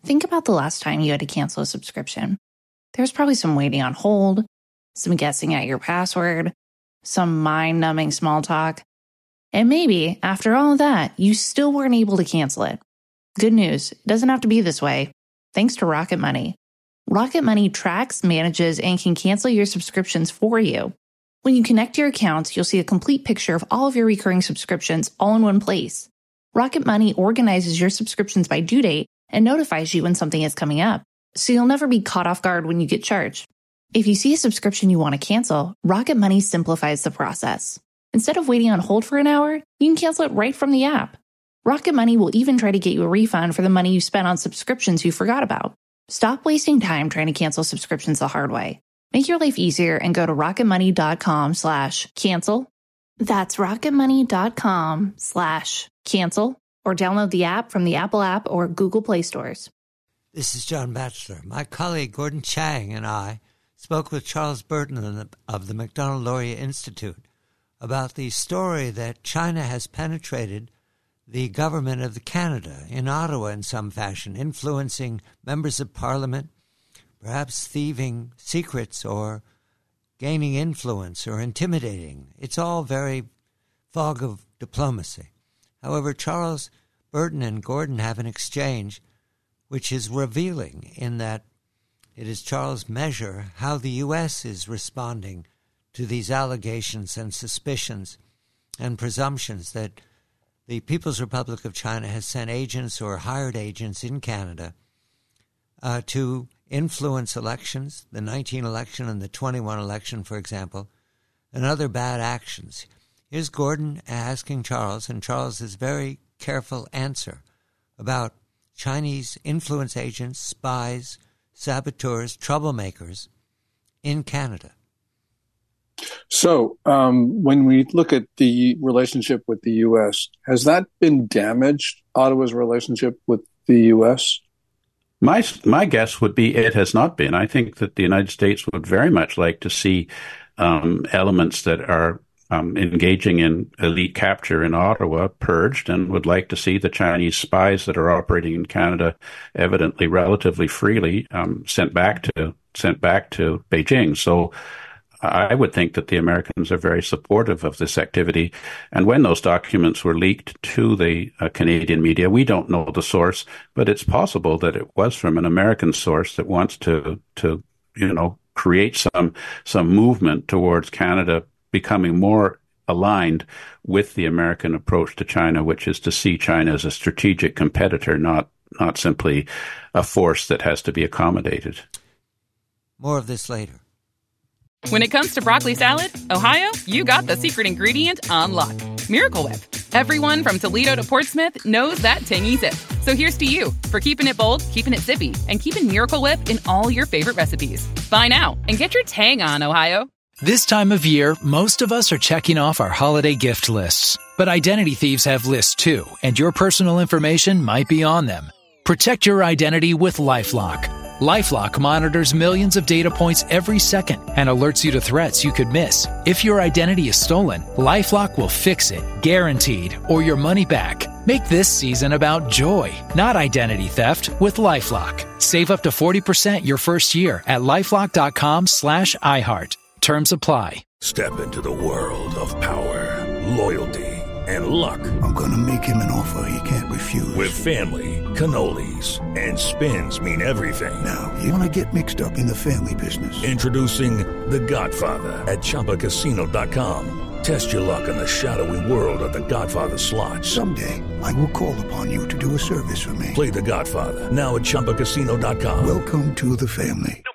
Think about the last time you had to cancel a subscription. There was probably some waiting on hold, some guessing at your password, some mind-numbing small talk. And maybe, after all of that, you still weren't able to cancel it. Good news, it doesn't have to be this way. Thanks to Rocket Money. Rocket Money tracks, manages, and can cancel your subscriptions for you. When you connect your accounts, you'll see a complete picture of all of your recurring subscriptions all in one place. Rocket Money organizes your subscriptions by due date and notifies you when something is coming up, so you'll never be caught off guard when you get charged. If you see a subscription you want to cancel, Rocket Money simplifies the process. Instead of waiting on hold for an hour, you can cancel it right from the app. Rocket Money will even try to get you a refund for the money you spent on subscriptions you forgot about. Stop wasting time trying to cancel subscriptions the hard way. Make your life easier and go to rocketmoney.com/cancel. That's rocketmoney.com/cancel, or download the app from the Apple app or Google Play stores. This is John Batchelor. My colleague Gordon Chang and I spoke with Charles Burton of the Macdonald-Laurier Institute about the story that China has penetrated the government of Canada, in Ottawa in some fashion, influencing members of Parliament, perhaps thieving secrets or gaining influence or intimidating. It's all very fog of diplomacy. However, Charles Burton and Gordon have an exchange which is revealing in that it is Charles' measure how the U.S. is responding to these allegations and suspicions and presumptions that the People's Republic of China has sent agents or hired agents in Canada to influence elections, the 19 election and the 21 election, for example, and other bad actions. Here's Gordon asking Charles, and Charles's very careful answer about Chinese influence agents, spies, saboteurs, troublemakers in Canada. So when we look at the relationship with the U.S., has that been damaged, Ottawa's relationship with the U.S.? My guess would be it has not been. I think that the United States would very much like to see elements that are engaging in elite capture in Ottawa purged, and would like to see the Chinese spies that are operating in Canada evidently relatively freely sent back to Beijing. So I would think that the Americans are very supportive of this activity. And when those documents were leaked to the Canadian media, we don't know the source, but it's possible that it was from an American source that wants to create some movement towards Canada becoming more aligned with the American approach to China, which is to see China as a strategic competitor, not simply a force that has to be accommodated. More of this later. When it comes to broccoli salad, Ohio, you got the secret ingredient on lock. Miracle Whip. Everyone from Toledo to Portsmouth knows that tangy zip. So here's to you for keeping it bold, keeping it zippy, and keeping Miracle Whip in all your favorite recipes. Buy now and get your tang on, Ohio. This time of year, most of us are checking off our holiday gift lists. But identity thieves have lists too, and your personal information might be on them. Protect your identity with LifeLock. LifeLock monitors millions of data points every second and alerts you to threats you could miss. If your identity is stolen, LifeLock will fix it, guaranteed, or your money back. Make this season about joy, not identity theft, with LifeLock. Save up to 40% your first year at LifeLock.com/iHeart. Terms apply. Step into the world of power, loyalty, and luck. I'm going to make him an offer he can't refuse. With family, cannolis, and spins mean everything. Now, you want to get mixed up in the family business. Introducing The Godfather at ChumbaCasino.com. Test your luck in the shadowy world of The Godfather slot. Someday, I will call upon you to do a service for me. Play The Godfather now at ChumbaCasino.com. Welcome to the family.